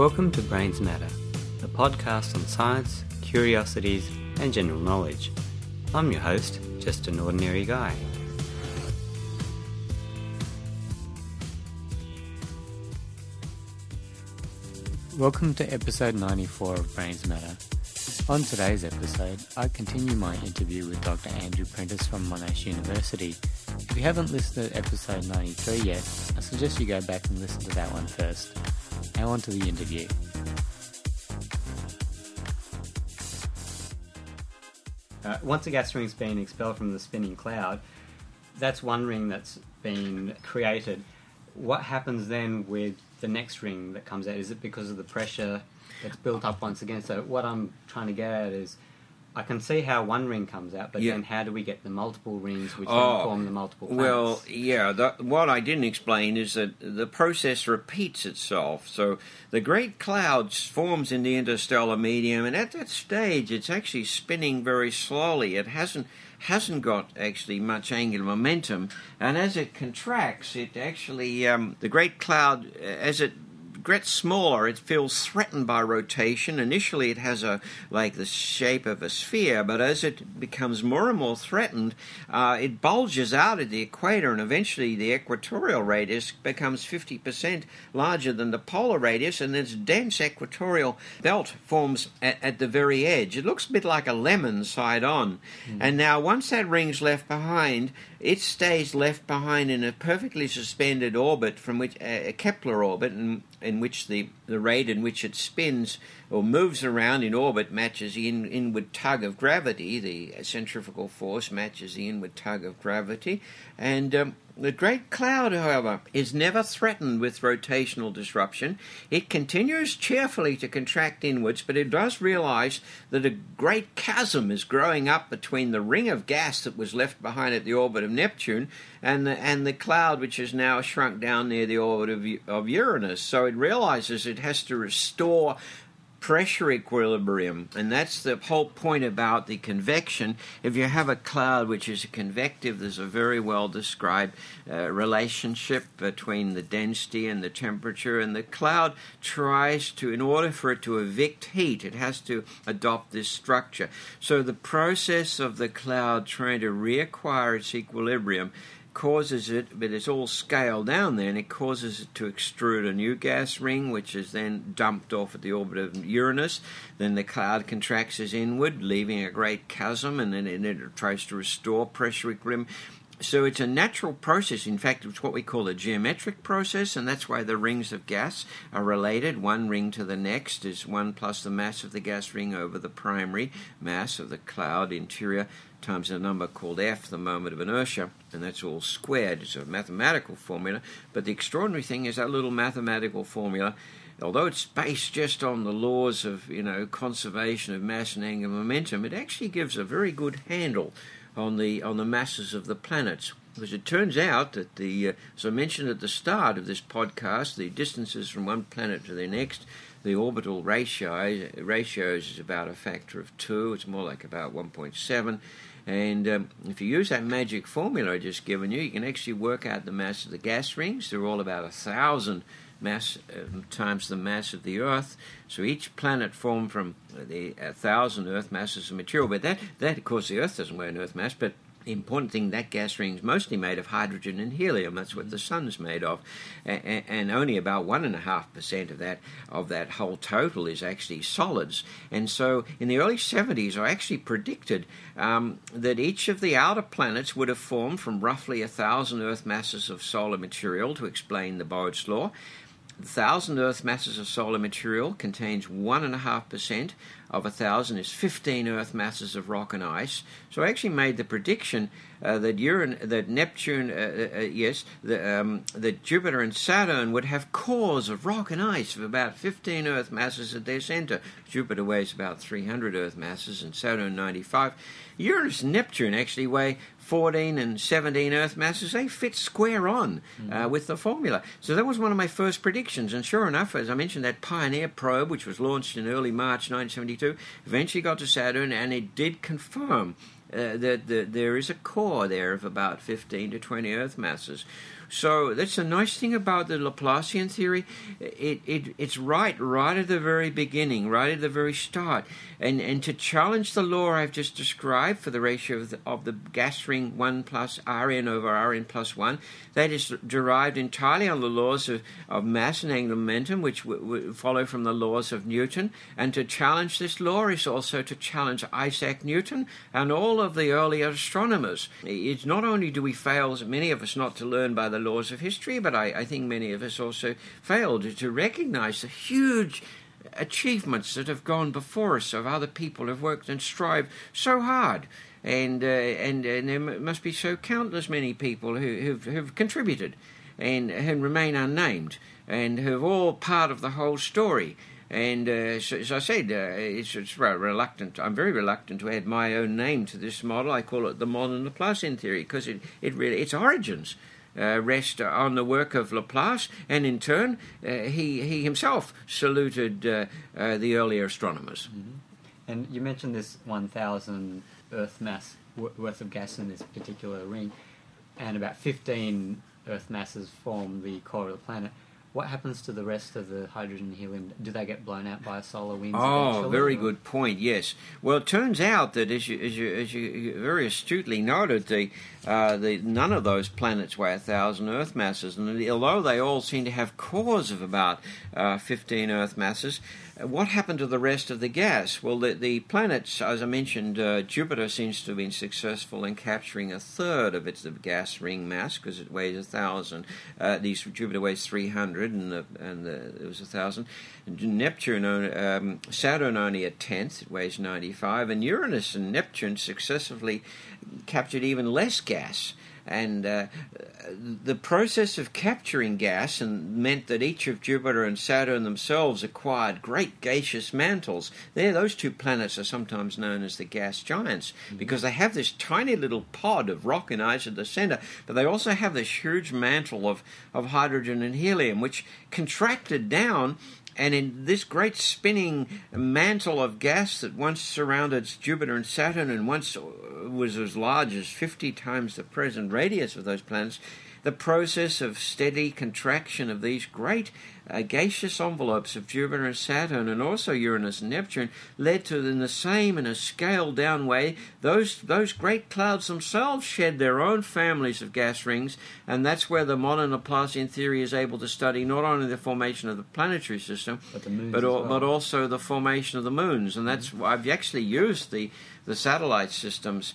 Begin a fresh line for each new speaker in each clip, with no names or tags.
Welcome to Brains Matter, a podcast on science, curiosities, and general knowledge. I'm your host, just an ordinary guy. Welcome to episode 94 of Brains Matter. On today's episode, I continue my interview with Dr. Andrew Prentice from Monash University. If you haven't listened to episode 93 yet, I suggest you go back and listen to that one first. Now on to the interview. Once a gas ring's been expelled from the spinning cloud, that's one ring that's been created. What happens then with the next ring that comes out? Is it because of the pressure that's built up once again? So what I'm trying to get at is, I can see how one ring comes out, but then how do we get the multiple rings which then form the multiple planets?
Well, what I didn't explain is that the process repeats itself. So the great cloud forms in the interstellar medium, and at that stage it's actually spinning very slowly. It hasn't got actually much angular momentum, and as it contracts, it actually the great cloud, as it gets smaller, it feels threatened by rotation. Initially it has the shape of a sphere, but as it becomes more and more threatened, it bulges out at the equator, and eventually the equatorial radius becomes 50% larger than the polar radius, and this dense equatorial belt forms at the very edge. It looks a bit like a lemon side on. And now once that ring's left behind, it stays left behind in a perfectly suspended orbit, from which a Kepler orbit, in which the rate in which it spins or moves around in orbit matches the inward tug of gravity. The centrifugal force matches the inward tug of gravity. And the great cloud, however, is never threatened with rotational disruption. It continues cheerfully to contract inwards, but it does realize that a great chasm is growing up between the ring of gas that was left behind at the orbit of Neptune and the cloud which has now shrunk down near the orbit of Uranus. So it realizes it has to restore pressure equilibrium, and that's the whole point about the convection. If you have a cloud which is convective, there's a very well described relationship between the density and the temperature, and the cloud tries to, in order for it to evict heat, it has to adopt this structure. So the process of the cloud trying to reacquire its equilibrium causes it, but it's all scaled down then, it causes it to extrude a new gas ring, which is then dumped off at the orbit of Uranus. Then the cloud contracts inward, leaving a great chasm, and then it tries to restore pressure equilibrium. So it's a natural process. In fact, it's what we call a geometric process, and that's why the rings of gas are related. One ring to the next is 1 plus the mass of the gas ring over the primary mass of the cloud interior times a number called F, the moment of inertia, and that's all squared. It's a mathematical formula, but the extraordinary thing is that little mathematical formula, although it's based just on the laws of conservation of mass and angular momentum, it actually gives a very good handle on the masses of the planets. Because it turns out that as I mentioned at the start of this podcast, the distances from one planet to the next, the orbital ratios is about a factor of 2. It's more like about 1.7. And if you use that magic formula I just given you, you can actually work out the mass of the gas rings. They're all about 1,000 mass times the mass of the Earth. So each planet formed from 1,000 Earth masses of material. But that of course, the Earth doesn't weigh an Earth mass, but the important thing, that gas ring is mostly made of hydrogen and helium. That's what the sun's made of, and only about 1.5% of that whole total is actually solids. And so, in the early 70s, I actually predicted that each of the outer planets would have formed from roughly 1,000 Earth masses of solar material, to explain the Bode's law. 1,000 Earth masses of solar material contains 1.5% of 1,000 is 15 Earth masses of rock and ice. So I actually made the prediction that Neptune, that Jupiter and Saturn would have cores of rock and ice of about 15 Earth masses at their center. Jupiter weighs about 300 Earth masses and Saturn 95. Uranus and Neptune actually weigh 14 and 17 Earth masses. They fit square on with the formula. So that was one of my first predictions. And sure enough, as I mentioned, that Pioneer probe, which was launched in early March 1972, eventually got to Saturn, and it did confirm that there is a core there of about 15 to 20 Earth masses. So that's the nice thing about the Laplacian theory. It's right at the very beginning, right at the very start. And to challenge the law I've just described for the ratio of the gas ring 1 plus Rn over Rn plus 1, that is derived entirely on the laws of mass and angular momentum, which follow from the laws of Newton. And to challenge this law is also to challenge Isaac Newton and all of the earlier astronomers. It's not only do we fail, many of us, not to learn by the laws of history, but I think many of us also failed to recognize the huge achievements that have gone before us of other people who have worked and strived so hard. And there must be so countless many people who've contributed and remain unnamed and who've all part of the whole story. And so, as I said, it's reluctant. I'm very reluctant to add my own name to this model. I call it the modern Laplacian theory because its origins rest on the work of Laplace, and in turn, he himself saluted the earlier astronomers.
Mm-hmm. And you mentioned this 1,000 Earth mass worth of gas in this particular ring, and about 15 Earth masses form the core of the planet. What happens to the rest of the hydrogen and helium? Do they get blown out by solar winds?
Oh, very good point. Yes. Well, it turns out that, as you very astutely noted, none of those planets weigh 1,000 Earth masses, and although they all seem to have cores of about 15 Earth masses, what happened to the rest of the gas? Well, the planets, as I mentioned, Jupiter seems to have been successful in capturing a third of its gas ring mass because it weighs 1,000. Jupiter weighs 300, and it was 1,000. Neptune, Saturn only a tenth; it weighs 95, and Uranus and Neptune successively captured even less gas. And the process of capturing gas meant that each of Jupiter and Saturn themselves acquired great gaseous mantles. Those two planets are sometimes known as the gas giants because they have this tiny little pod of rock and ice at the center, but they also have this huge mantle of hydrogen and helium, which contracted down. And in this great spinning mantle of gas that once surrounded Jupiter and Saturn and once was as large as 50 times the present radius of those planets, the process of steady contraction of these great gaseous envelopes of Jupiter and Saturn and also Uranus and Neptune led to, in the same and a scaled-down way, those great clouds themselves shed their own families of gas rings, and that's where the modern Laplacian theory is able to study not only the formation of the planetary system, but also the formation of the moons. And that's why I've actually used the satellite systems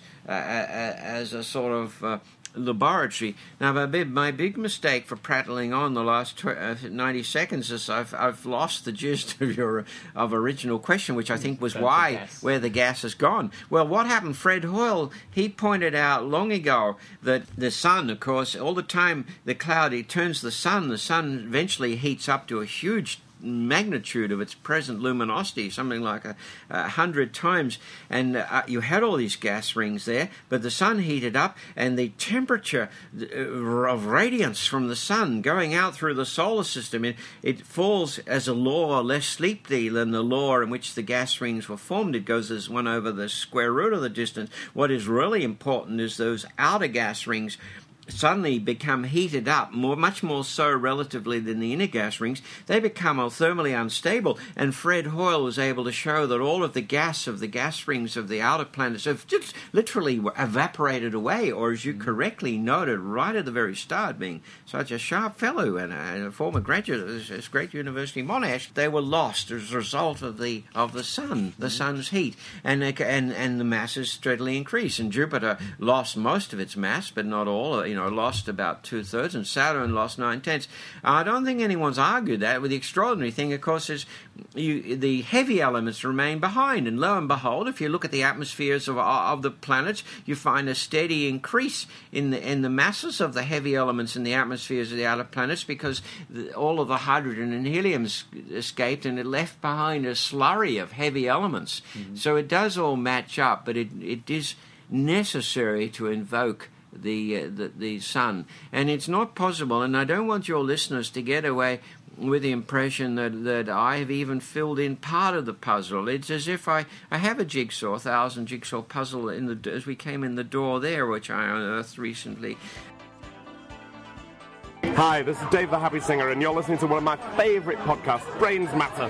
as a sort of laboratory. Now, my big mistake for prattling on the last 90 seconds is I've lost the gist of your original question, which I think was where the gas has gone. Well, what happened? Fred Hoyle, he pointed out long ago that the sun, of course, all the time the cloud, it turns the sun eventually heats up to a huge magnitude of its present luminosity, something like 100 times, and you had all these gas rings there, but the sun heated up, and the temperature of radiance from the sun going out through the solar system, it falls as a law less steeply than the law in which the gas rings were formed. It goes as 1 over the square root of the distance. What is really important is those outer gas rings suddenly become heated up, much more so relatively than the inner gas rings. They become thermally unstable, and Fred Hoyle was able to show that all of the gas rings of the outer planets have just literally evaporated away, or as you correctly noted right at the very start, being such a sharp fellow and a former graduate of this great university, Monash, they were lost as a result of the sun, the sun's heat, and the masses steadily increase. And Jupiter lost most of its mass, but not all. Lost about 2/3, and Saturn lost 9/10. I don't think anyone's argued that. With the extraordinary thing, of course, is the heavy elements remain behind, and lo and behold, if you look at the atmospheres of the planets, you find a steady increase in the masses of the heavy elements in the atmospheres of the outer planets, because all of the hydrogen and helium escaped, and it left behind a slurry of heavy elements. Mm-hmm. So it does all match up, but it is necessary to invoke the sun, and it's not possible, and I don't want your listeners to get away with the impression that I have even filled in part of the puzzle. It's as if I have a jigsaw, 1,000 jigsaw puzzle as we came in the door there, which I unearthed recently.
Hi, this is Dave the Happy Singer, and you're listening to one of my favourite podcasts, Brains Matter.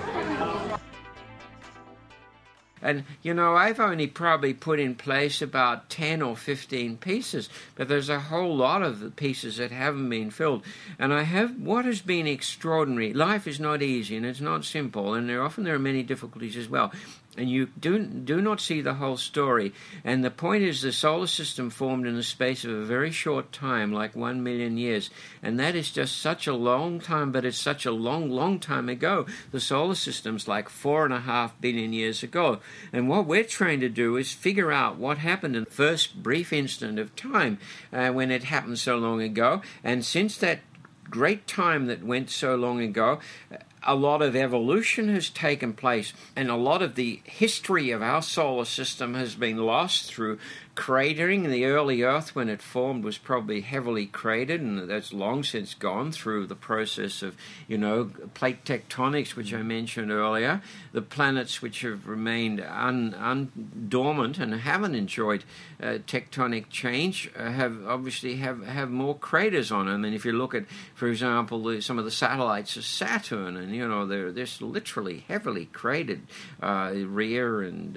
And, you know, I've only probably put in place about 10 or 15 pieces, but there's a whole lot of the pieces that haven't been filled. And what has been extraordinary, life is not easy and it's not simple, and there are many difficulties as well. And you do not see the whole story. And the point is, the solar system formed in the space of a very short time, like 1 million years. And that is just such a long time, but it's such a long, long time ago. The solar system's like 4.5 billion years ago. And what we're trying to do is figure out what happened in the first brief instant of time when it happened so long ago. And since that great time that went so long ago, a lot of evolution has taken place, and a lot of the history of our solar system has been lost through cratering. The early Earth, when it formed, was probably heavily cratered, and that's long since gone through the process of, plate tectonics, which I mentioned earlier. The planets which have remained dormant and haven't enjoyed tectonic change have more craters on them. And if you look at, for example, some of the satellites of Saturn, and they're literally heavily cratered, Rhea and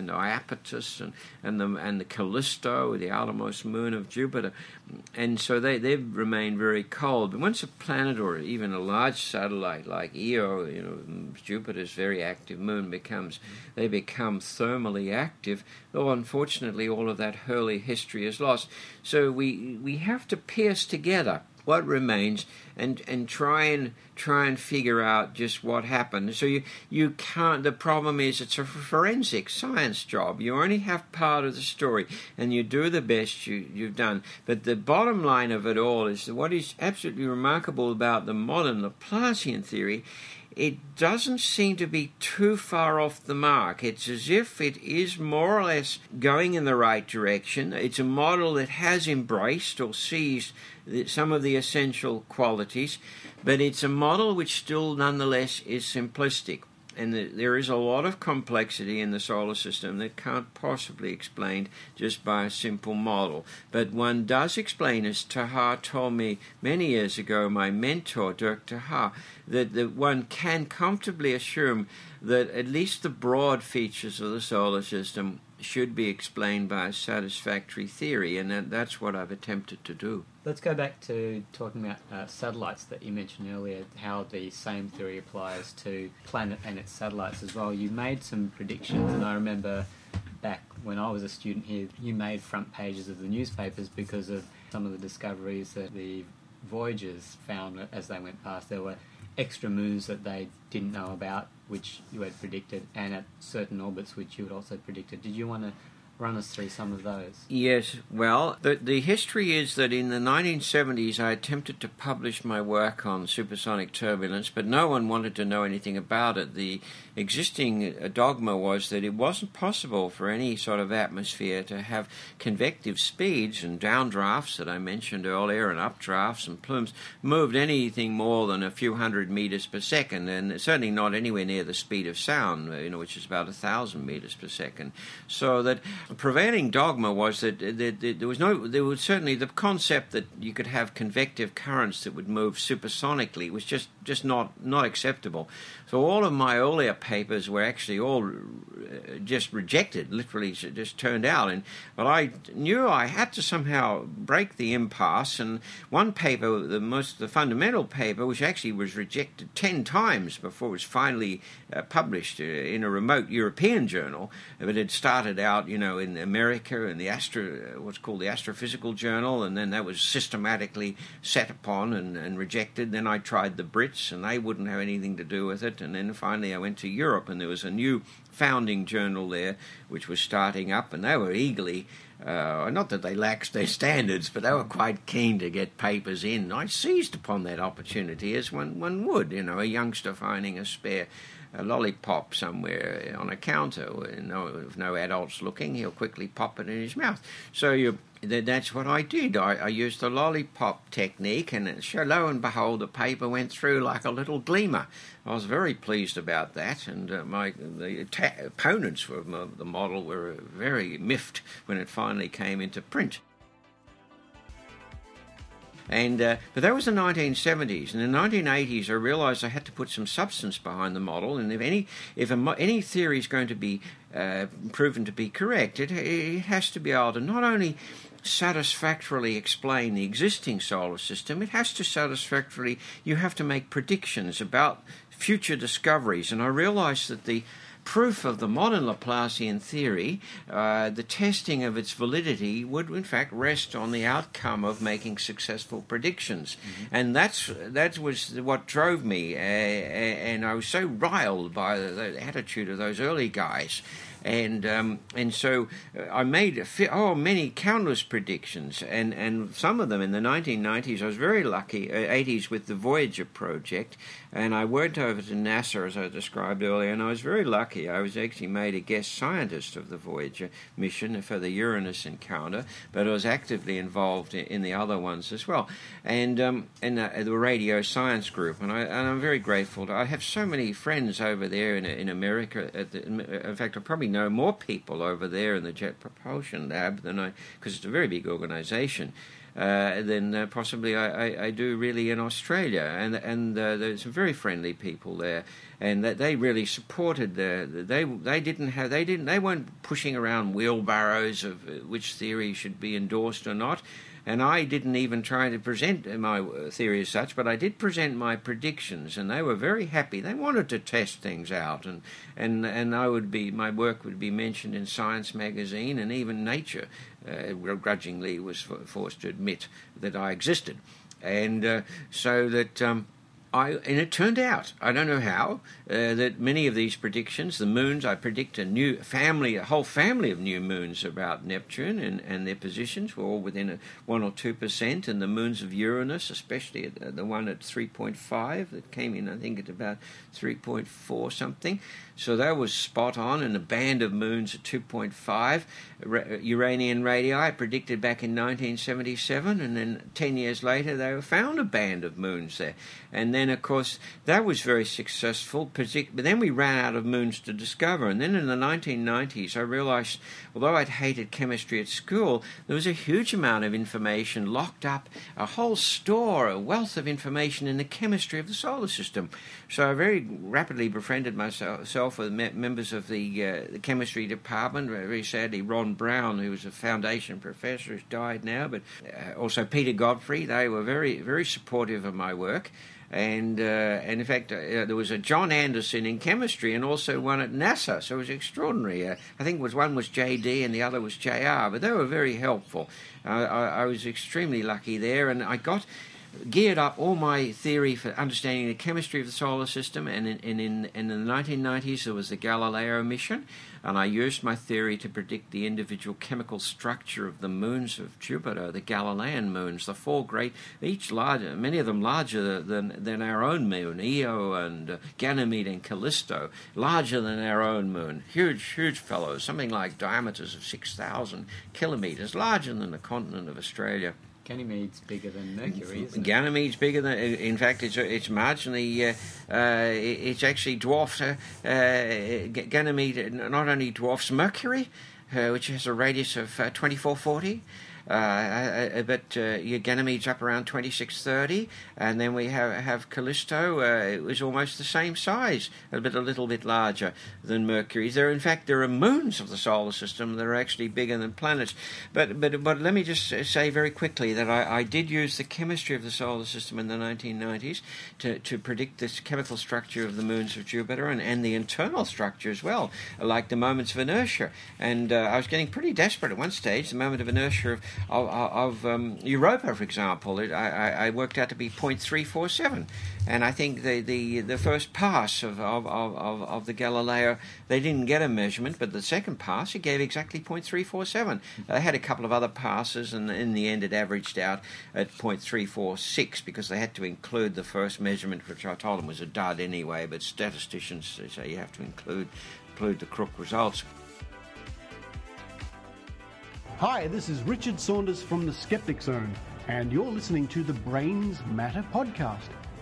Iapetus and the Callisto, the outermost moon of Jupiter, and so they've remained very cold. But once a planet or even a large satellite like Io, Jupiter's very active moon, they become thermally active, though unfortunately all of that early history is lost. So we have to piece together what remains and try and figure out just what happened. So you can't. The problem is it's a forensic science job. You only have part of the story, and you do the best you've done. But the bottom line of it all is that what is absolutely remarkable about the modern Laplacian theory, it doesn't seem to be too far off the mark. It's as if it is more or less going in the right direction. It's a model that has embraced or seized some of the essential qualities, but it's a model which still nonetheless is simplistic. And there is a lot of complexity in the solar system that can't possibly be explained just by a simple model. But one does explain, as Taha told me many years ago, my mentor, Dirk Taha, that one can comfortably assume that at least the broad features of the solar system should be explained by a satisfactory theory, and that's what I've attempted to do.
Let's go back to talking about satellites that you mentioned earlier, how the same theory applies to planet and its satellites as well. You made some predictions, and I remember back when I was a student here, you made front pages of the newspapers because of some of the discoveries that the Voyagers found as they went past. There were extra moons that they didn't know about, which you had predicted, and at certain orbits which you had also predicted. Did you want to run us through some of those?
Yes, well, the history is that in the 1970s I attempted to publish my work on supersonic turbulence, but no one wanted to know anything about it. The existing dogma was that it wasn't possible for any sort of atmosphere to have convective speeds, and downdrafts that I mentioned earlier and updrafts and plumes moved anything more than a few hundred meters per second, and certainly not anywhere near the speed of sound, which is about 1,000 meters per second. So that prevailing dogma was that there was certainly the concept that you could have convective currents that would move supersonically was just not acceptable. So all of my earlier papers were actually all just rejected, literally just turned out. But I knew I had to somehow break the impasse, and one paper, the fundamental paper, which actually was rejected 10 times before it was finally published in a remote European journal, but it started out, in America in what's called the Astrophysical Journal, and then that was systematically set upon and rejected. Then I tried the Brits, and they wouldn't have anything to do with it. And then finally I went to Europe, and there was a new founding journal there which was starting up, and they were eagerly, not that they laxed their standards, but they were quite keen to get papers in. I seized upon that opportunity, as one would, a youngster finding a spare lollipop somewhere on a counter with no adults looking. He'll quickly pop it in his mouth. So that's what I did. I used the lollipop technique, and lo and behold, the paper went through like a little gleamer. I was very pleased about that, and the opponents of the model were very miffed when it finally came into print. But that was the 1970s. In the 1980s, I realised I had to put some substance behind the model, and if any theory is going to be proven to be correct, it has to be able to not only satisfactorily explain the existing solar system, it has to satisfactorily, you have to make predictions about future discoveries. And I realised that the proof of the modern Laplacian theory, the testing of its validity, would in fact rest on the outcome of making successful predictions. And that was what drove me, and I was so riled by the attitude of those early guys. And so I made many countless predictions, and some of them in the 1990s. I was very lucky, 80s with the Voyager project, and I went over to NASA as I described earlier, and I was very lucky. I was actually made a guest scientist of the Voyager mission for the Uranus encounter, but I was actively involved in the other ones as well, and the radio science group, and I'm very grateful. I have so many friends over there in America. In fact, I probably know more people over there in the Jet Propulsion Lab than because it's a very big organization, than possibly I do really in Australia, and there's some very friendly people there, and that they really supported they weren't pushing around wheelbarrows of which theory should be endorsed or not. And I didn't even try to present my theory as such, but I did present my predictions, and they were very happy. They wanted to test things out, and my work would be mentioned in Science magazine, and even Nature grudgingly was forced to admit that I existed, and so that. And it turned out, I don't know how, that many of these predictions, the moons, I predict a whole family of new moons about Neptune, and their positions were all within 1 or 2%, and the moons of Uranus, especially the one at 3.5 that came in, I think, at about 3.4 something. So that was spot on, and a band of moons at 2.5. Uranian radii I predicted back in 1977, and then 10 years later they found a band of moons there. And then, of course, that was very successful, but then we ran out of moons to discover. And then in the 1990s I realized, although I'd hated chemistry at school, there was a huge amount of information locked up, a whole store, a wealth of information in the chemistry of the solar system. So I very rapidly befriended myself with members of the chemistry department. Very sadly, Ron Brown, who was a foundation professor, has died now, but also Peter Godfrey. They were very, very supportive of my work. And in fact, there was a John Anderson in chemistry, and also one at NASA. So it was extraordinary. I think one was JD and the other was JR, but they were very helpful. I was extremely lucky there, and I geared up all my theory for understanding the chemistry of the solar system, and in the 1990s there was the Galileo mission, and I used my theory to predict the individual chemical structure of the moons of Jupiter, the Galilean moons, the four great, each larger, many of them larger than our own moon, Io and Ganymede and Callisto, larger than our own moon, huge fellows, something like diameters of 6,000 kilometers, larger than the continent of Australia.
Ganymede's bigger than Mercury, isn't it?
Ganymede's bigger than. In fact, it's marginally. It's actually dwarfs. Ganymede not only dwarfs Mercury, which has a radius of 2440. But Ganymede's up around 2630, and then we have Callisto. It was almost the same size, a little bit larger than Mercury. There are moons of the solar system that are actually bigger than planets. But let me just say very quickly that I did use the chemistry of the solar system in the 1990s to predict this chemical structure of the moons of Jupiter and the internal structure as well, like the moments of inertia. And I was getting pretty desperate at one stage. The moment of inertia of Europa, for example, I worked out to be 0.347, and I think the first pass of the Galileo, they didn't get a measurement, but the second pass it gave exactly 0.347. They had a couple of other passes, and in the end it averaged out at 0.346 because they had to include the first measurement, which I told them was a dud anyway. But statisticians say you have to include the crook results.
Hi, this is Richard Saunders from the Skeptic Zone, and you're listening to the Brains Matter podcast.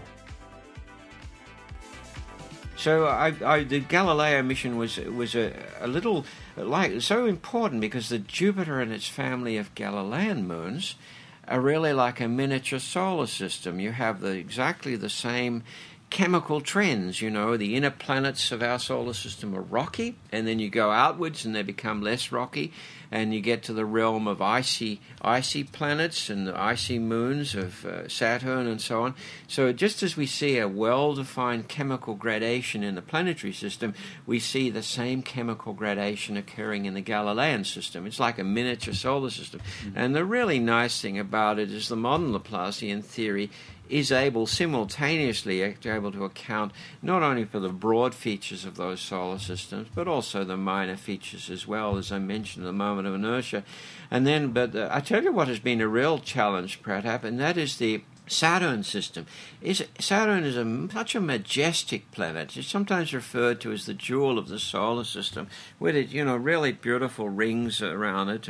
So the Galileo mission was a little so important because the Jupiter and its family of Galilean moons are really like a miniature solar system. You have exactly the same chemical trends. You know, the inner planets of our solar system are rocky, and then you go outwards and they become less rocky, and you get to the realm of icy planets and the icy moons of Saturn and so on. So just as we see a well-defined chemical gradation in the planetary system, we see the same chemical gradation occurring in the Galilean system. It's like a miniature solar system. Mm-hmm. And the really nice thing about it is the modern Laplacian theory is simultaneously able to account not only for the broad features of those solar systems, but also the minor features as well, as I mentioned, the moment of inertia. But I tell you what has been a real challenge, Pratap, and that is the Saturn system. Saturn is such a majestic planet. It's sometimes referred to as the jewel of the solar system, with it, really beautiful rings around it,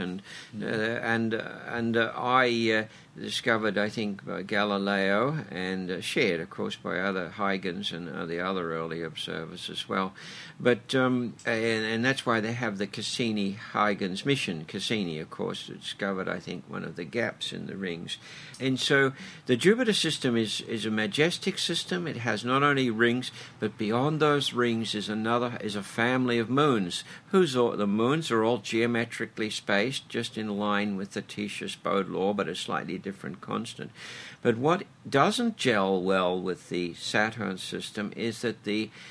and I discovered, I think, by Galileo, and shared, of course, by other Huygens and the other early observers as well. But and that's why they have the Cassini-Huygens mission. Cassini, of course, discovered, I think, one of the gaps in the rings. And so the Jupiter system is a majestic system. It has not only rings, but beyond those rings is a family of moons. The moons are all geometrically spaced, just in line with the Titius-Bode law, but a slightly different constant. But what doesn't gel well with the Saturn system is that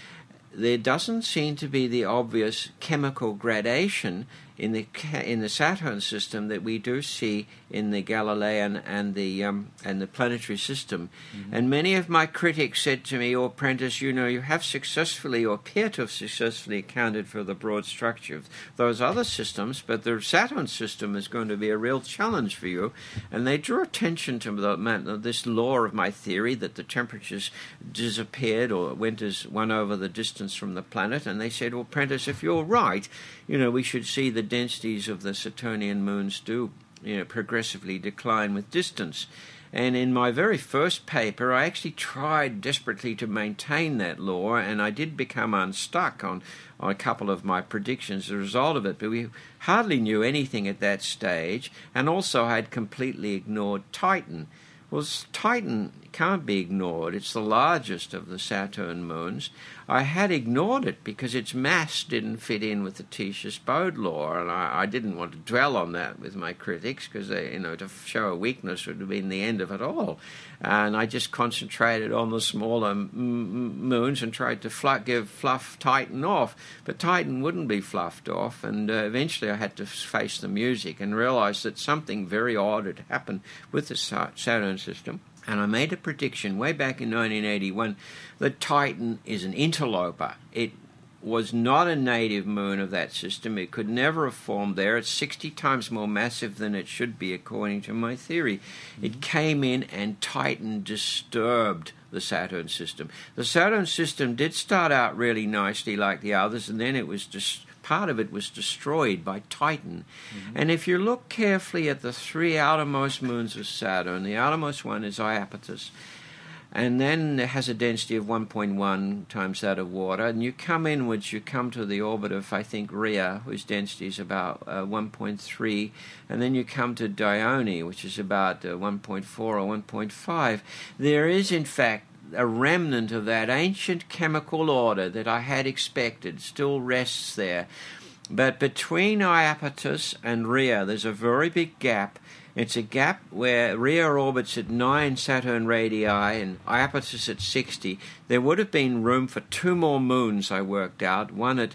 there doesn't seem to be the obvious chemical gradation in the Saturn system that we do see in the Galilean and the planetary system. Mm-hmm. And many of my critics said to me, Prentice, you have successfully, or appear to have successfully, accounted for the broad structure of those other systems, but the Saturn system is going to be a real challenge for you. And they drew attention to this law of my theory that the temperatures disappeared or went as one over the distance from the planet. And they said, Prentice, if you're right, we should see the densities of the Saturnian moons do progressively decline with distance. And in my very first paper, I actually tried desperately to maintain that law, and I did become unstuck on a couple of my predictions as a result of it. But we hardly knew anything at that stage, and also I had completely ignored Titan. Well, Titan can't be ignored. It's the largest of the Saturn moons. I had ignored it because its mass didn't fit in with the Titius-Bode law, and I didn't want to dwell on that with my critics because to show a weakness would have been the end of it all. And I just concentrated on the smaller moons and tried to fluff Titan off, but Titan wouldn't be fluffed off, and eventually I had to face the music and realize that something very odd had happened with the Saturn system. And I made a prediction way back in 1981 that Titan is an interloper. It was not a native moon of that system. It could never have formed there. It's 60 times more massive than it should be, according to my theory. Mm-hmm. It came in and Titan disturbed the Saturn system. The Saturn system did start out really nicely like the others, and then it was part of it was destroyed by Titan. Mm-hmm. And if you look carefully at the three outermost moons of Saturn, the outermost one is Iapetus, and then it has a density of 1.1 times that of water, and you come inwards, you come to the orbit of, I think, Rhea, whose density is about 1.3, and then you come to Dione, which is about 1.4 or 1.5. There is, in fact, a remnant of that ancient chemical order that I had expected still rests there. But between Iapetus and Rhea, there's a very big gap. It's a gap where Rhea orbits at 9 Saturn radii and Iapetus at 60. There would have been room for 2 more moons, I worked out, one at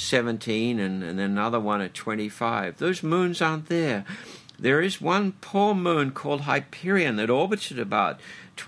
17 and another one at 25. Those moons aren't there. There is one poor moon called Hyperion that orbits at about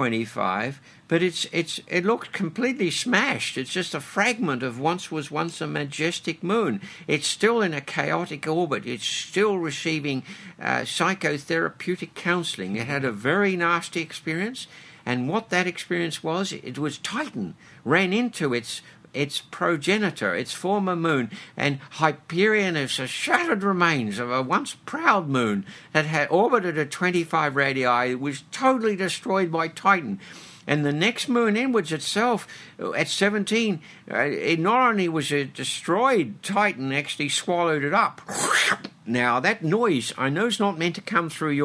25, but it looks completely smashed. It's just a fragment of once a majestic moon. It's still in a chaotic orbit. It's still receiving psychotherapeutic counseling. It had a very nasty experience, and what that experience was, it was Titan ran into its progenitor, its former moon, and Hyperion is the shattered remains of a once proud moon that had orbited at 25 radii. It was totally destroyed by Titan. And the next moon inwards itself, at 17, it not only was it destroyed, Titan actually swallowed it up. Now, that noise, I know, is not meant to come through your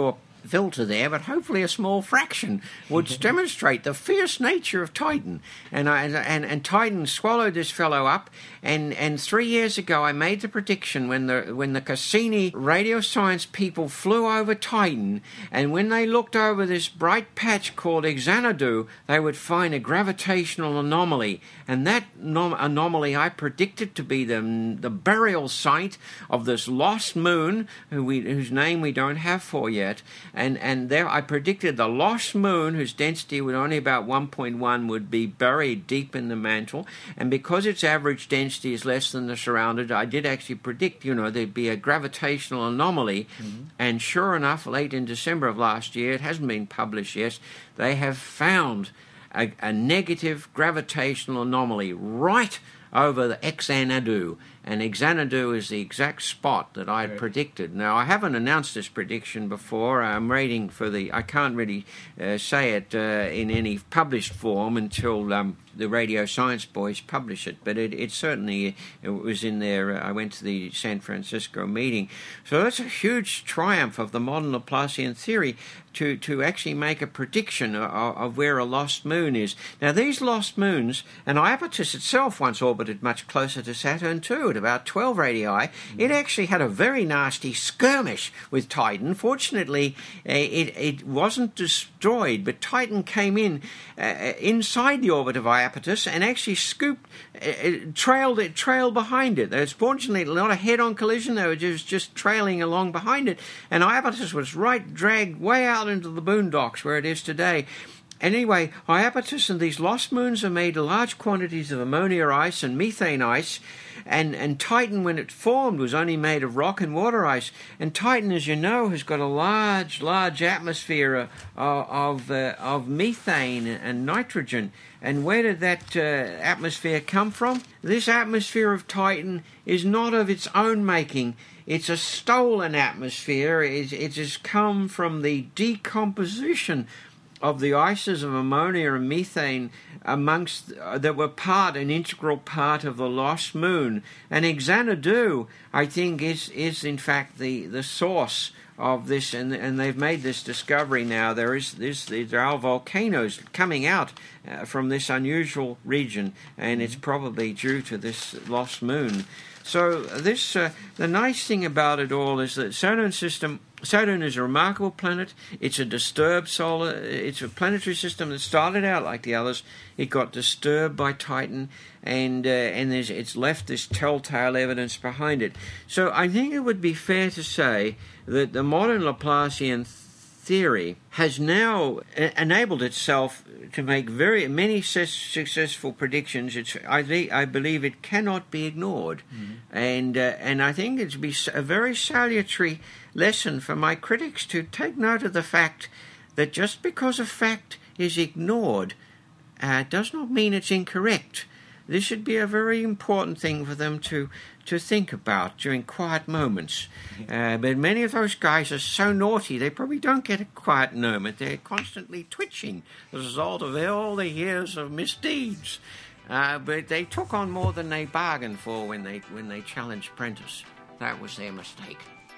filter there, but hopefully a small fraction would demonstrate the fierce nature of Titan. And Titan swallowed this fellow up. And 3 years ago, I made the prediction when the Cassini radio science people flew over Titan, and when they looked over this bright patch called Xanadu, they would find a gravitational anomaly. And that anomaly I predicted to be the burial site of this lost moon, whose name we don't have for yet. And there I predicted the lost moon, whose density would only about 1.1, would be buried deep in the mantle. And because its average density is less than the surrounded, I did actually predict, there'd be a gravitational anomaly. Mm-hmm. And sure enough, late in December of last year, it hasn't been published yet, they have found a negative gravitational anomaly right over the Xanadu. And Xanadu is the exact spot that I had predicted. Now, I haven't announced this prediction before. I'm waiting for I can't really say it in any published form until the Radio Science Boys publish it. But it certainly was in there. I went to the San Francisco meeting. So that's a huge triumph of the modern Laplacian theory to actually make a prediction of where a lost moon is. Now, these lost moons, and Iapetus itself once orbited much closer to Saturn too, at about 12 radii. It actually had a very nasty skirmish with Titan. Fortunately, it wasn't destroyed, but Titan came inside the orbit of Iapetus and actually trailed behind it. There was fortunately not a head-on collision. They were just trailing along behind it, and Iapetus was dragged way out into the boondocks where it is today. Anyway, Iapetus and these lost moons are made of large quantities of ammonia ice and methane ice, and Titan, when it formed, was only made of rock and water ice. And Titan, as you know, has got a large atmosphere of methane and nitrogen. And where did that atmosphere come from? This atmosphere of Titan is not of its own making. It's a stolen atmosphere. It has come from the decomposition of the ices of ammonia and methane that were an integral part of the lost moon. And Xanadu, I think, is in fact the source of this, and they've made this discovery now. There are volcanoes coming out from this unusual region, and it's probably due to this lost moon. So the nice thing about it all is that Saturn is a remarkable planet. It's a disturbed it's a planetary system that started out like the others. It got disturbed by Titan, and it's left this telltale evidence behind it. So I think it would be fair to say that the modern Laplacian theory has now enabled itself to make very many successful predictions. I believe it cannot be ignored, and I think it'd be a very salutary lesson for my critics to take note of the fact that just because a fact is ignored does not mean it's incorrect. This should be a very important thing for them to think about during quiet moments. But many of those guys are so naughty, they probably don't get a quiet moment. They're constantly twitching as a result of all the years of misdeeds. But they took on more than they bargained for when they challenged Prentice. That was their mistake.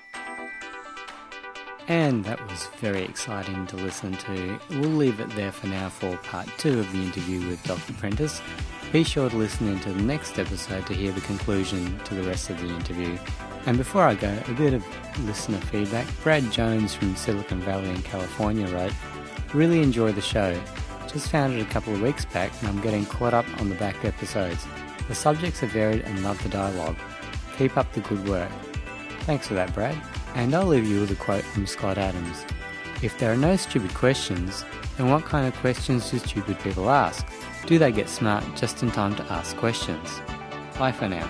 And that was very exciting to listen to. We'll leave it there for now for part 2 of the interview with Dr. Prentice. Be sure to listen into the next episode to hear the conclusion to the rest of the interview. And before I go, a bit of listener feedback. Brad Jones from Silicon Valley in California wrote, "Really enjoy the show. Just found it a couple of weeks back and I'm getting caught up on the back episodes. The subjects are varied and love the dialogue. Keep up the good work." Thanks for that, Brad. And I'll leave you with a quote from Scott Adams. "If there are no stupid questions, then what kind of questions do stupid people ask? Do they get smart just in time to ask questions?" Bye for now.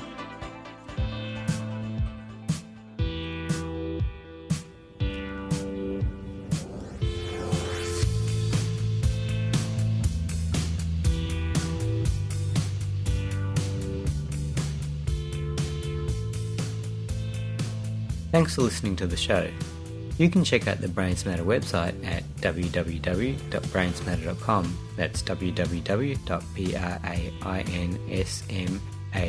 Thanks for listening to the show. You can check out the Brains Matter website at www.brainsmatter.com. That's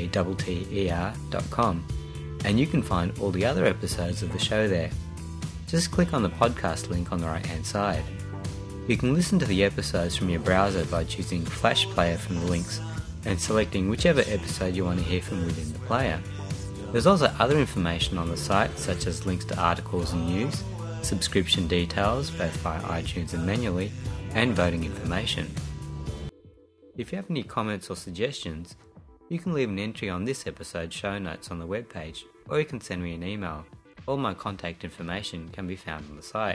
www.brainsmatter.com. And you can find all the other episodes of the show there. just click on the podcast link on the right hand side. You can listen to the episodes from your browser by choosing Flash Player from the links and selecting whichever episode you want to hear from within the player. There's also other information on the site, such as links to articles and news, subscription details both via iTunes and manually, and voting information. If you have any comments or suggestions, you can leave an entry on this episode's show notes on the webpage, or you can send me an email. All my contact information can be found on the site.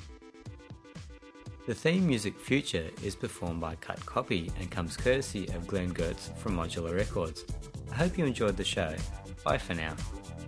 The theme music Future is performed by Cut Copy and comes courtesy of Glenn Gertz from Modular Records. I hope you enjoyed the show. Bye for now.